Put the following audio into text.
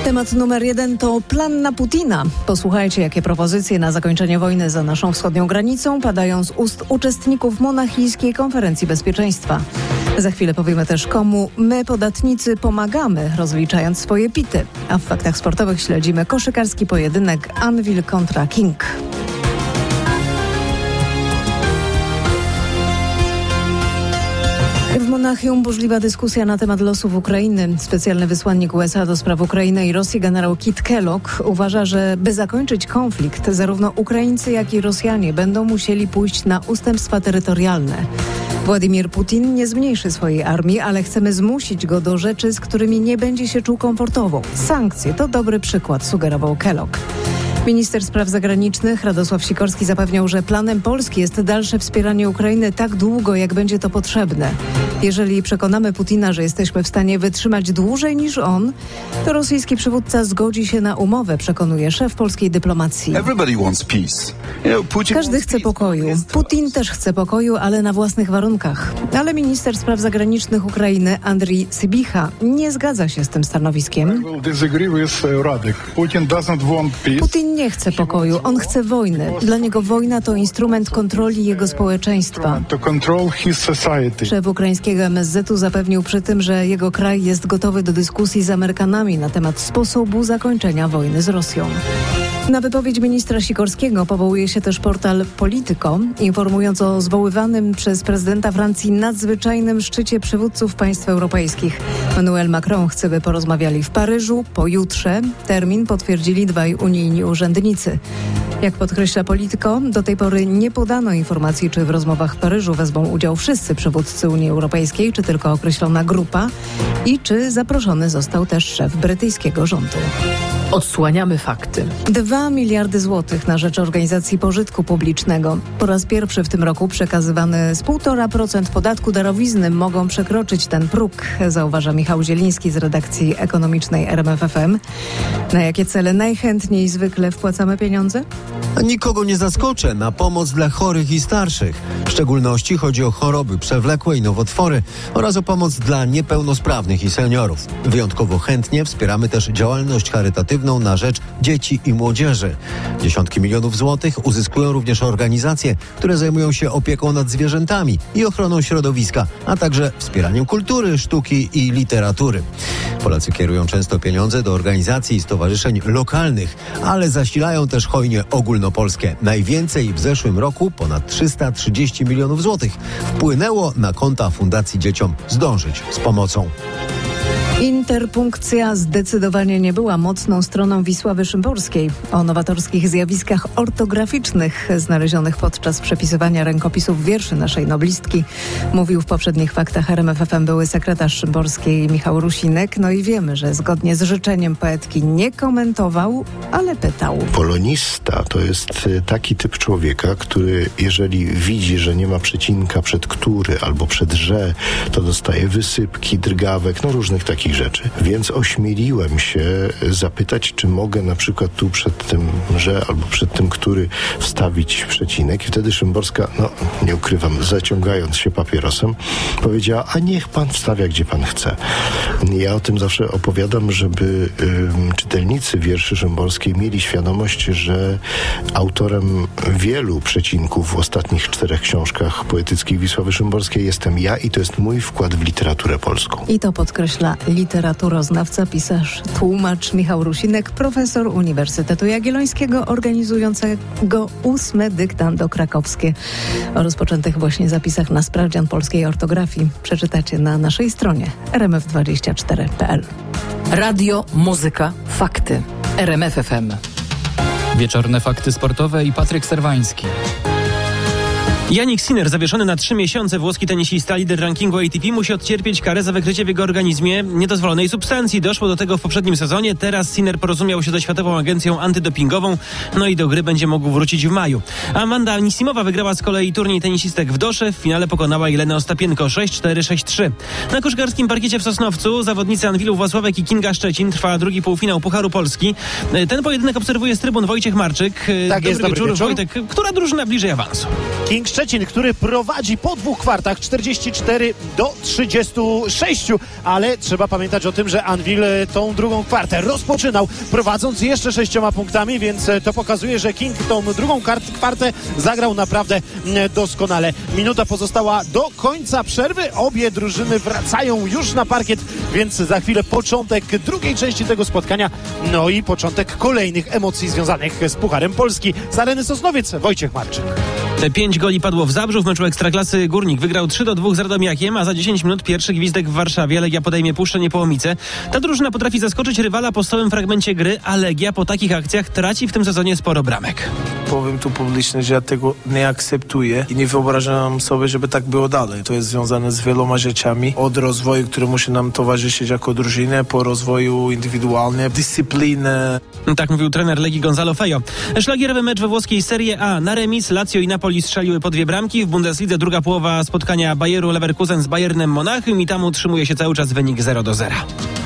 Temat numer 1 to plan na Putina. Posłuchajcie, jakie propozycje na zakończenie wojny za naszą wschodnią granicą padają z ust uczestników monachijskiej konferencji bezpieczeństwa. Za chwilę powiemy też, komu my, podatnicy, pomagamy, rozliczając swoje pity. A w faktach sportowych śledzimy koszykarski pojedynek Anvil kontra King. W Monachium burzliwa dyskusja na temat losów Ukrainy. Specjalny wysłannik USA do spraw Ukrainy i Rosji generał Kit Kellogg uważa, że by zakończyć konflikt, zarówno Ukraińcy, jak i Rosjanie będą musieli pójść na ustępstwa terytorialne. Władimir Putin nie zmniejszy swojej armii, ale chcemy zmusić go do rzeczy, z którymi nie będzie się czuł komfortowo. Sankcje to dobry przykład, sugerował Kellogg. Minister spraw zagranicznych Radosław Sikorski zapewniał, że planem Polski jest dalsze wspieranie Ukrainy tak długo, jak będzie to potrzebne. Jeżeli przekonamy Putina, że jesteśmy w stanie wytrzymać dłużej niż on, to rosyjski przywódca zgodzi się na umowę, przekonuje szef polskiej dyplomacji. Każdy chce pokoju. Putin też chce pokoju, ale na własnych warunkach. Ale minister spraw zagranicznych Ukrainy Andrii Sybicha nie zgadza się z tym stanowiskiem. Putin nie chce pokoju, on chce wojny. Dla niego wojna to instrument kontroli jego społeczeństwa. Szef ukraińskiego MSZ-u zapewnił przy tym, że jego kraj jest gotowy do dyskusji z Amerykanami na temat sposobu zakończenia wojny z Rosją. Na wypowiedź ministra Sikorskiego powołuje się też portal Politico, informując o zwoływanym przez prezydenta Francji nadzwyczajnym szczycie przywódców państw europejskich. Emmanuel Macron chce, by porozmawiali w Paryżu pojutrze. Termin potwierdzili dwaj unijni urzędnicy. Jak podkreśla Politico, do tej pory nie podano informacji, czy w rozmowach w Paryżu wezmą udział wszyscy przywódcy Unii Europejskiej, czy tylko określona grupa i czy zaproszony został też szef brytyjskiego rządu. Odsłaniamy fakty. 2 miliardy złotych na rzecz organizacji pożytku publicznego. Po raz pierwszy w tym roku przekazywane z 1,5% podatku darowizny mogą przekroczyć ten próg, zauważa Michał Zieliński z redakcji ekonomicznej RMFFM. Na jakie cele najchętniej zwykle wpłacamy pieniądze? Nikogo nie zaskoczę. Na pomoc dla chorych i starszych. W szczególności chodzi o choroby przewlekłe i nowotwory oraz o pomoc dla niepełnosprawnych i seniorów. Wyjątkowo chętnie wspieramy też działalność charytatywną na rzecz dzieci i młodzieży. Dziesiątki milionów złotych uzyskują również organizacje, które zajmują się opieką nad zwierzętami i ochroną środowiska, a także wspieraniem kultury, sztuki i literatury. Polacy kierują często pieniądze do organizacji i stowarzyszeń lokalnych, ale zasilają też hojnie ogólnopolskie. Najwięcej w zeszłym roku, ponad 330 milionów złotych, wpłynęło na konta Fundacji Dzieciom Zdążyć z pomocą. Interpunkcja zdecydowanie nie była mocną stroną Wisławy Szymborskiej. O nowatorskich zjawiskach ortograficznych znalezionych podczas przepisywania rękopisów wierszy naszej noblistki mówił w poprzednich faktach RMFFM były sekretarz Szymborskiej Michał Rusinek. No i wiemy, że zgodnie z życzeniem poetki nie komentował, ale pytał. Polonista to jest taki typ człowieka, który jeżeli widzi, że nie ma przecinka przed który albo przed że, to dostaje wysypki, drgawek, różnych takich rzeczy. Więc ośmieliłem się zapytać, czy mogę na przykład tu przed tym że albo przed tym który wstawić przecinek. I wtedy Szymborska, nie ukrywam, zaciągając się papierosem, powiedziała, a niech pan wstawia, gdzie pan chce. Ja o tym zawsze opowiadam, żeby czytelnicy wierszy Szymborskiej mieli świadomość, że autorem wielu przecinków w ostatnich 4 książkach poetyckich Wisławy Szymborskiej jestem ja i to jest mój wkład w literaturę polską. I to podkreśla literaturoznawca, pisarz, tłumacz Michał Rusinek, profesor Uniwersytetu Jagiellońskiego, organizującego 8. dyktando krakowskie. O rozpoczętych właśnie zapisach na sprawdzian polskiej ortografii przeczytacie na naszej stronie rmf24.pl. Radio, muzyka, fakty. RMF FM. Wieczorne fakty sportowe i Patryk Serwański. Jannik Sinner, zawieszony na 3 miesiące, włoski tenisista, lider rankingu ATP, musi odcierpieć karę za wykrycie w jego organizmie niedozwolonej substancji. Doszło do tego w poprzednim sezonie. Teraz Sinner porozumiał się ze Światową Agencją Antydopingową, i do gry będzie mógł wrócić w maju. Amanda Anisimowa wygrała z kolei turniej tenisistek w Dosze. W finale pokonała Jelenę Ostapienko 6-4, 6-3. Na koszykarskim parkiecie w Sosnowcu zawodnicy Anwilu Włocławek i Kinga Szczecin trwa drugi półfinał Pucharu Polski. Ten pojedynek obserwuje z trybun Wojciech Marczyk. Tak jest, dobry wieczór. Wojtek, która drużyna bliżej awansu? King Szczecin Szczecin, który prowadzi po 2 kwartach 44-36, ale trzeba pamiętać o tym, że Anwil tą drugą kwartę rozpoczynał prowadząc jeszcze 6 punktami, więc to pokazuje, że King tą drugą kwartę zagrał naprawdę doskonale. Minuta pozostała do końca przerwy. Obie drużyny wracają już na parkiet, więc za chwilę początek drugiej części tego spotkania, no i początek kolejnych emocji związanych z Pucharem Polski. Z Areny Sosnowiec Wojciech Marczyk. 5 goli padło w Zabrzu w meczu Ekstraklasy. Górnik wygrał 3-2 z Radomiakiem, a za 10 minut pierwszy gwizdek w Warszawie. Legia podejmie Puszczę Niepołomice. Ta drużyna potrafi zaskoczyć rywala po stałym fragmencie gry, a Legia po takich akcjach traci w tym sezonie sporo bramek. Powiem tu publicznie, że ja tego nie akceptuję i nie wyobrażam sobie, żeby tak było dalej. To jest związane z wieloma rzeczami. Od rozwoju, który musi nam towarzyszyć jako drużynę, po rozwoju indywidualnie, dyscyplinę. Tak mówił trener Legii Gonzalo Fejo. Szlagierowy mecz we włoskiej Serie A. Na remis Lazio i Napoli strzeliły po 2 bramki. W Bundeslidze druga połowa spotkania Bayeru Leverkusen z Bayernem Monachium i tam utrzymuje się cały czas wynik 0-0.